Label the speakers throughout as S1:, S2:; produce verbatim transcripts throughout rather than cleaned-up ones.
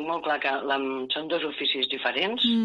S1: tinc molt clar que la, són dos oficis diferents. Mm.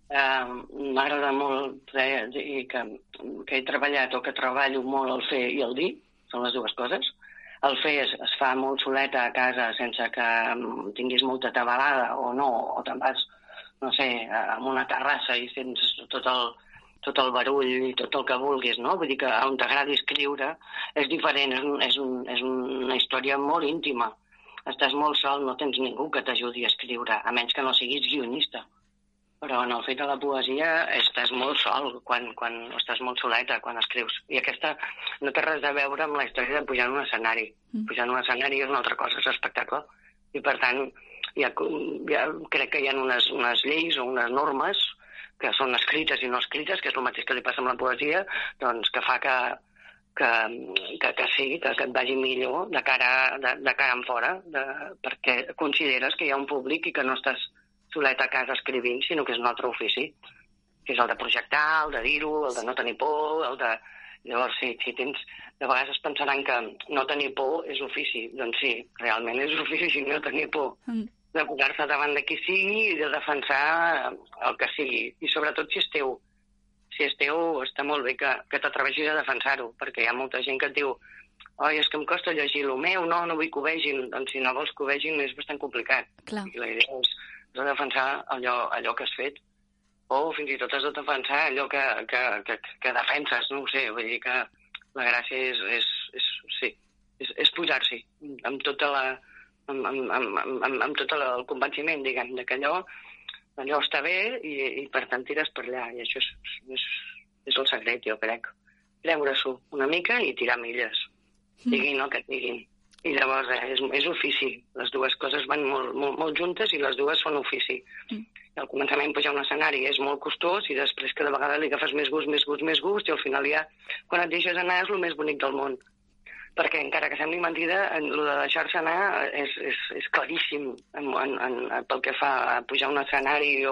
S1: Uh, M'agrada molt dir que, que he treballat o que treballo molt el fer i el dir, són les dues coses. El fer es, es fa molt soleta a casa sense que tinguis molta tabalada o no, o te'n vas, no sé, amb una terrassa i tens tot el, tot el barull i tot el que vulguis, no? Vull dir que on t'agradi escriure és diferent, és, un, és, un, és una història molt íntima. Estàs molt sol, no tens ningú que t'ajudi a escriure, a menys que no siguis guionista. Però en el fet de la poesia estàs molt sol quan, quan estàs molt soleta, quan escrius. I aquesta no té res a veure amb la història de pujar en un escenari. Mm. Pujar en un escenari és una altra cosa, és espectacle. I per tant, ja, ja crec que hi ha unes, unes lleis o unes normes que són escrites i no escrites, que és el mateix que li passa amb la poesia, doncs que fa que, que, que, que sí, que, que et vagi millor de cara, de, de cara en fora, de, perquè consideres que hi ha un públic i que no estàs soleta a casa escrivint, sinó que és un altre ofici, que és el de projectar, el de dir-ho, el de no tenir por, el de... Llavors, sí, si tens... De vegades es pensaran que no tenir por és ofici. Doncs sí, realment és ofici no tenir por. Mm. De posar-se davant de qui sigui i de defensar el que sigui. I sobretot si és teu. Si és teu, està molt bé que, que t'atreveixis a defensar-ho, perquè hi ha molta gent que et diu oi, és que em costa llegir el meu, no, no vull que ho vegin. Doncs si no vols que ho vegin és bastant complicat.
S2: Clar.
S1: I la idea és de defensar allò, allò que has fet, o fins i tot has de defensar allò que, que, que, que defenses, no ho sé, vull dir que la gràcia és, és, és sí, és, és posar-s'hi amb tota la, amb, amb, amb, amb, amb tot el convenciment, diguem, de que allò, allò està bé i, i per tant tires per allà, i això és, és, és el secret, jo crec. Creure-s'ho una mica i tirar milles, diguin el que et diguin. I llavors eh, és, és ofici. Les dues coses van molt, molt, molt juntes i les dues són ofici. Mm. Al començament pujar un escenari és molt costós i després cada vegada li agafes més gust, més gust, més gust i al final ja, quan et deixes anar, és el més bonic del món. Perquè encara que sembli mentida, el de deixar-se anar és, és, és claríssim en, en, en, pel que fa a pujar un escenari o,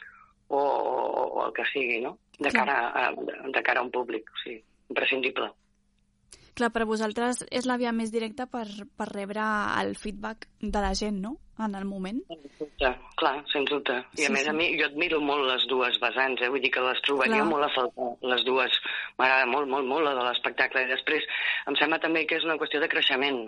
S1: o, o el que sigui, no? De cara a, de cara a un públic, o sigui, imprescindible.
S2: Clar, per a vosaltres és la via més directa per, per rebre el feedback de la gent, no?, en el moment.
S1: Sens dubte, clar, sens dubte. I a sí, més sí. a mi, jo admiro molt les dues vessants, eh? Vull dir que les trobaria clar. molt a faltar, les dues. M'agrada molt, molt, molt la de l'espectacle. I després em sembla també que és una qüestió de creixement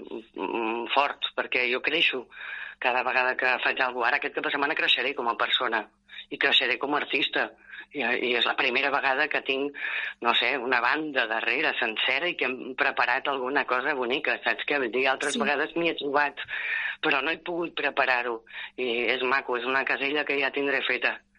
S1: fort, perquè jo creixo cada vegada que faig alguna cosa. Ara aquest cap de setmana creixeré com a persona i creixeré com a artista. I, I és la primera vegada que tinc, no sé, una banda darrere sencera i que hem preparat alguna cosa bonica, saps què? Vull dir, altres sí. vegades m'hi he trobat, però no he pogut preparar-ho. I és maco, és una casella que ja tindré feta.